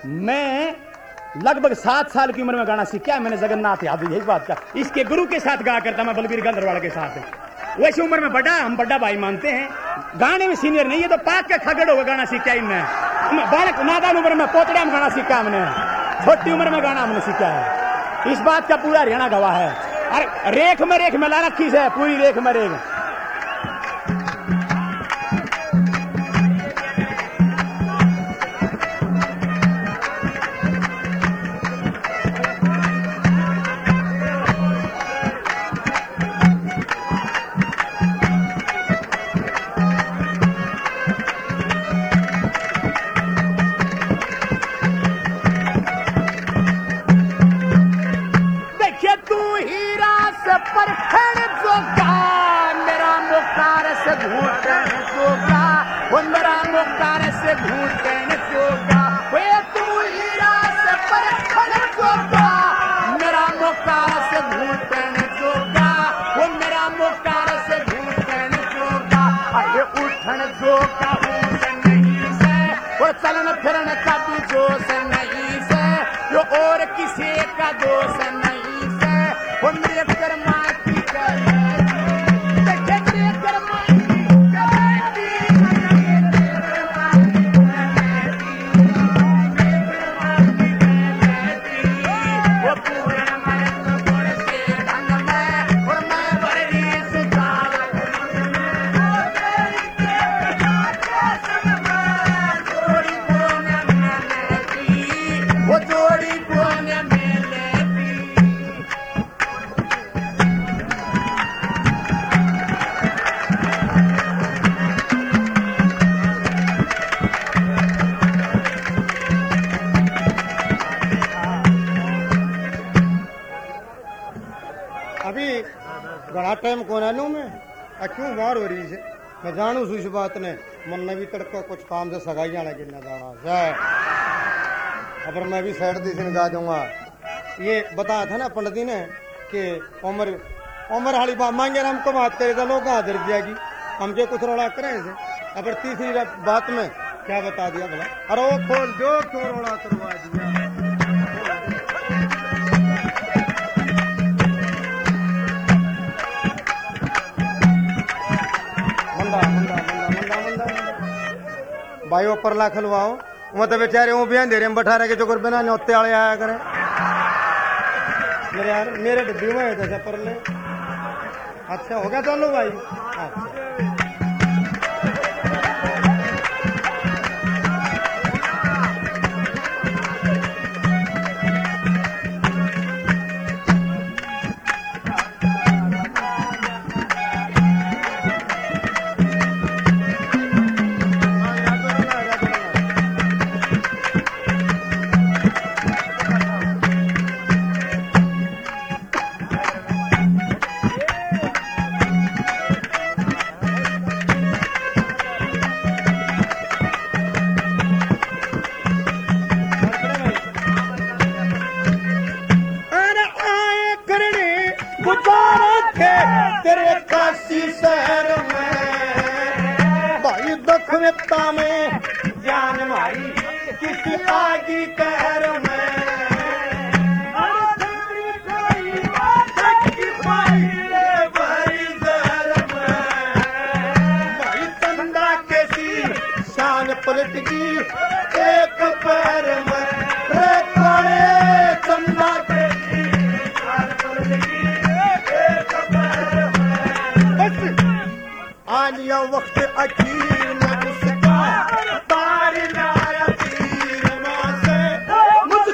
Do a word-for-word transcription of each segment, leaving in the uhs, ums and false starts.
मैं लगभग सात साल की उम्र में गाना सीखा है मैंने जगन्नाथ यादव, यही बात का। इसके गुरु के साथ गाया करता मैं, बलबीर गंधर्वाल के साथ। वैसी उम्र में बड़ा, हम बड़ा भाई मानते हैं, गाने में सीनियर नहीं है तो पाक का खगड़ होगा गाना सीखा इनने। बालक नादान उम्र में पोतड़िया में गाना सीखा हमने, छोटी उम्र में गाना हमने सीखा है। इस बात का पूरा हरियाणा गवाह है। अरे रेख में रेख मिला रखी है, पूरी रेख में रेख। चलन फिरन का भी जोश नहीं से, जो और किसी का दोष नहीं से। वो मेरे कर्मा की टाइम को नानू में क्यों मार हो रही है। मैं जानू सु इस बात ने मन ने भी तड़का कुछ काम से सगाई जाना गिरना जाना है। अब मैं भी साइड दी गा दूंगा। ये बताया था ना पंडित जी ने कि उम्र उम्र हाली बात मांगे हमको बात करे तो लोग हाजिर जाएगी, हमसे कुछ रोड़ा करें से। अब तीसरी बात में क्या बता दिया भला, अरे वो खोल दो क्यों रोड़ा करवा दिया। भाई वो परला खलवाओ, वो तो बेचारे वो भी अंधेरे में बैठा रहे के जो बिना न्योते वाले आया करें। मेरे यार मेरे डिब्बी में जैसे परले। अच्छा हो गया चलो भाई। अच्छा में जान मारी किसी आगी कहर में, भाई चंदा कैसी शान पलट की एक पैर में, रे कोने चंदा कैसी शान पलट की एक पैर में। बस आलिया वक्त अकील मुझ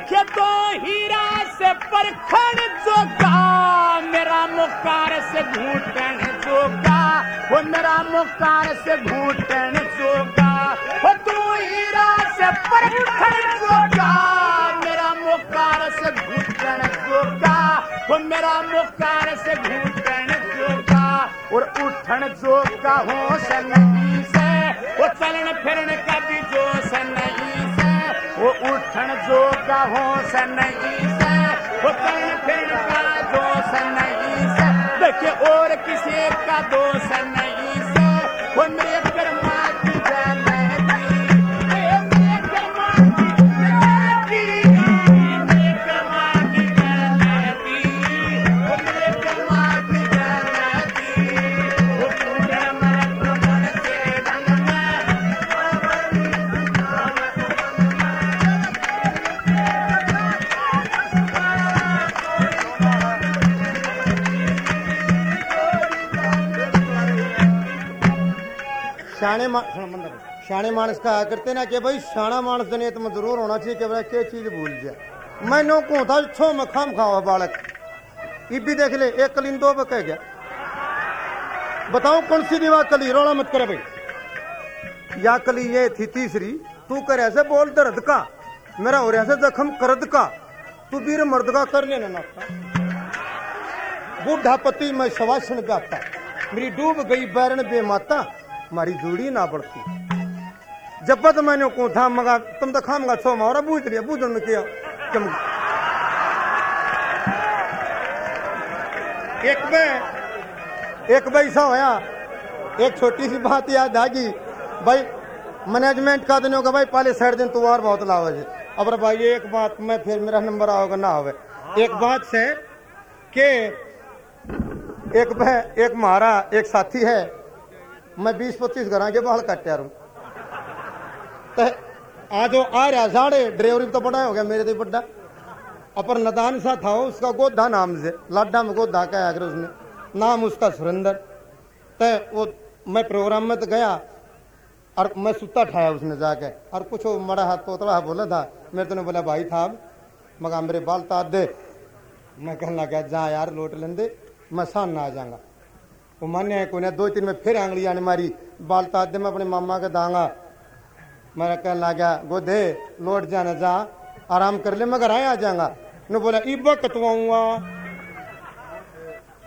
देखे तो हीरा से परखण जोगा मेरा मुकार से घूटन जोगा वो मेरा मुकार से घूटन जोगा वो तू हीरा से परखण जोगा मेरा मुकार से घूटन जोगा वो मेरा मुकार से घूटन जोगा और उठन जोगा हो सनई से वो चलन फिरन का भी जो सनई से वो उठन जोगा हो सनई से वो चलन फिरन का जो सनई से देखे और किसी का दोष नहीं से वो मेरे कर्मा की जानती मेरे कर्मा की मेरे कर्मा की जानती वो मेरे कर्मा की जानती वो पूरा मन मन से रंग शाणे शाणे मानस कहा करते ना कि भाई शाना मानस दुनिया में जरूर होना चाहिए कि भाई क्या चीज भूल जाए। मैं नो को था छो में खाम खाओ बालक ये भी देख ले एक कलीन दो पे कह गया। बताओ कौन सी दीवार कली रोड़ा मत करे भाई या कली ये थी तीसरी तू कर ऐसे बोल दर्द का मेरा और ऐसे जख्म करद का तू वीर मर्द का कर लेना नाता बूढ़ा पति मैं शवासन गाता मेरी डूब गई बैरन बेमाता मारी जोड़ी ना बढ़ती जब बद मैंने को था मगा तुम तो खामगा छो मारा बूझ लिया बूझन में किया चम एक में एक भाई सा होया एक छोटी सी बात याद आ गई भाई मैनेजमेंट का दिन होगा भाई पहले साइड दिन तुआर बहुत लावज अब भाई एक बात मैं फिर मेरा नंबर आओगे ना होवे एक बात से के एक एक मारा एक साथी है मैं बीस पच्चीस घर के बाल काटा रू तो आज आ रहा साढ़े ड्राइवर तो बड़ा हो गया मेरे तो बड़ा अपर नदान सा था उसका गोधा नाम से लाडा में गोधा कहा अगर उसने नाम उसका सुरेंद्र तो वो मैं प्रोग्राम में तो गया और मैं सुता ठाया उसने जाके और कुछ मड़ा हाथ पोतला बोला था मेरे तो बोला भाई था मगा मेरे बाल तार दे मैं कहने लगा जा यार लोट लेंदे मैं सान ना आ जाऊंगा वो मान्य को दो तीन में फिर आंगली आने मारी बाल तार दे मैं अपने मामा के दांगा मैं कहने लगा गोदे लौट जाना जा आराम कर ले मैं घर आए आ जाऊंगा ने बोला इब कतवाऊंगा